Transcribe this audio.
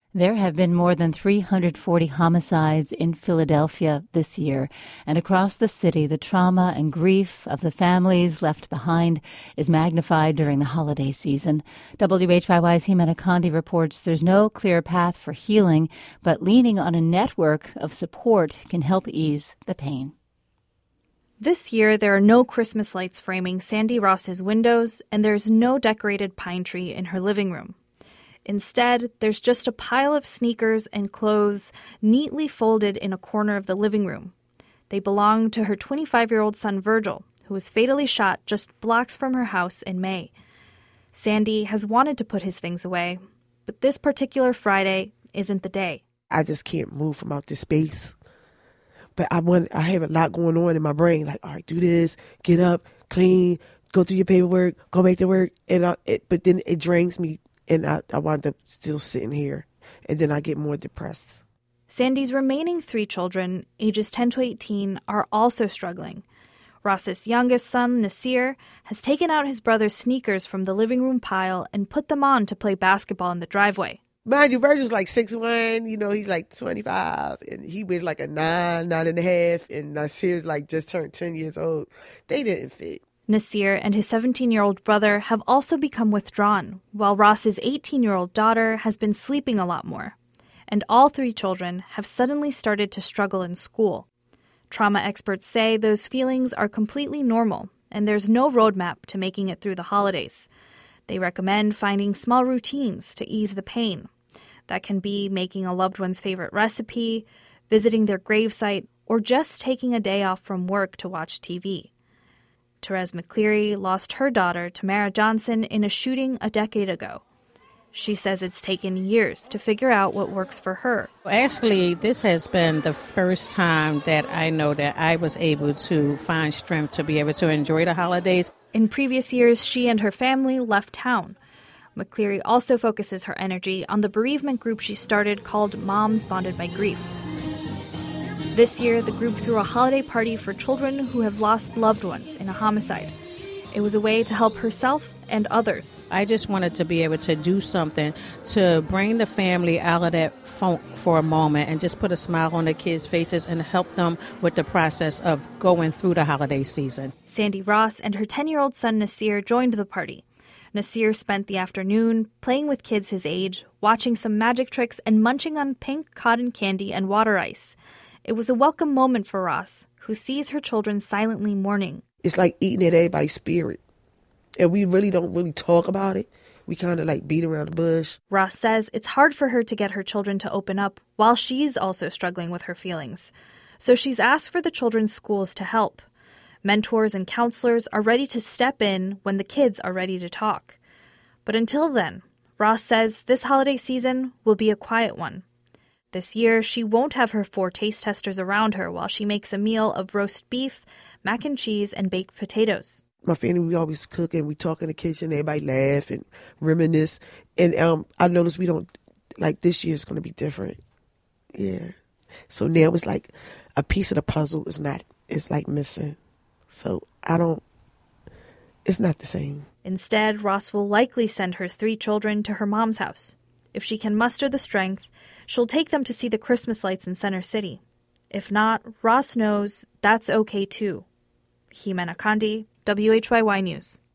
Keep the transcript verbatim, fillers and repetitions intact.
There have been more than three hundred forty homicides in Philadelphia this year, and across the city, the trauma and grief of the families left behind is magnified during the holiday season. W H Y Y's Himana Kandi reports there's no clear path for healing, but leaning on a network of support can help ease the pain. This year, there are no Christmas lights framing Sandy Ross's windows, and there's no decorated pine tree in her living room. Instead, there's just a pile of sneakers and clothes neatly folded in a corner of the living room. They belong to her twenty-five-year-old son Virgil, who was fatally shot just blocks from her house in May. Sandy has wanted to put his things away, but this particular Friday isn't the day. I just can't move from out this space. But I want, I have a lot going on in my brain, like, all right, do this, get up, clean, go through your paperwork, go back to work. And I, it, But then it drains me. And I, I wind up still sitting here, and then I get more depressed. Sandy's remaining three children, ages ten to eighteen, are also struggling. Ross's youngest son, Nasir, has taken out his brother's sneakers from the living room pile and put them on to play basketball in the driveway. Mind you, Virgil's like six one, you know, he's like twenty-five, and he weighs like a nine, nine and a half, and Nasir's like just turned ten years old. They didn't fit. Nasir and his seventeen-year-old brother have also become withdrawn, while Ross's eighteen-year-old daughter has been sleeping a lot more. And all three children have suddenly started to struggle in school. Trauma experts say those feelings are completely normal, and there's no roadmap to making it through the holidays. They recommend finding small routines to ease the pain. That can be making a loved one's favorite recipe, visiting their gravesite, or just taking a day off from work to watch T V. Therese McCleary lost her daughter, Tamara Johnson, in a shooting a decade ago. She says it's taken years to figure out what works for her. Actually, this has been the first time that I know that I was able to find strength to be able to enjoy the holidays. In previous years, she and her family left town. McCleary also focuses her energy on the bereavement group she started called Moms Bonded by Grief. This year, the group threw a holiday party for children who have lost loved ones in a homicide. It was a way to help herself and others. I just wanted to be able to do something to bring the family out of that funk for a moment and just put a smile on the kids' faces and help them with the process of going through the holiday season. Sandy Ross and her ten-year-old son Nasir joined the party. Nasir spent the afternoon playing with kids his age, watching some magic tricks, and munching on pink cotton candy and water ice. It was a welcome moment for Ross, who sees her children silently mourning. It's like eating at everybody's spirit. And we really don't really talk about it. We kind of like beat around the bush. Ross says it's hard for her to get her children to open up while she's also struggling with her feelings. So she's asked for the children's schools to help. Mentors and counselors are ready to step in when the kids are ready to talk. But until then, Ross says this holiday season will be a quiet one. This year, she won't have her four taste testers around her while she makes a meal of roast beef, mac and cheese, and baked potatoes. My family, we always cook and we talk in the kitchen. Everybody laugh and reminisce. And um, I noticed we don't, like this year is going to be different. Yeah. So now it's like a piece of the puzzle is not, it's like missing. So I don't, it's not the same. Instead, Ross will likely send her three children to her mom's house. If she can muster the strength, she'll take them to see the Christmas lights in Center City. If not, Ross knows that's okay too. Himana Kandi, W H Y Y News.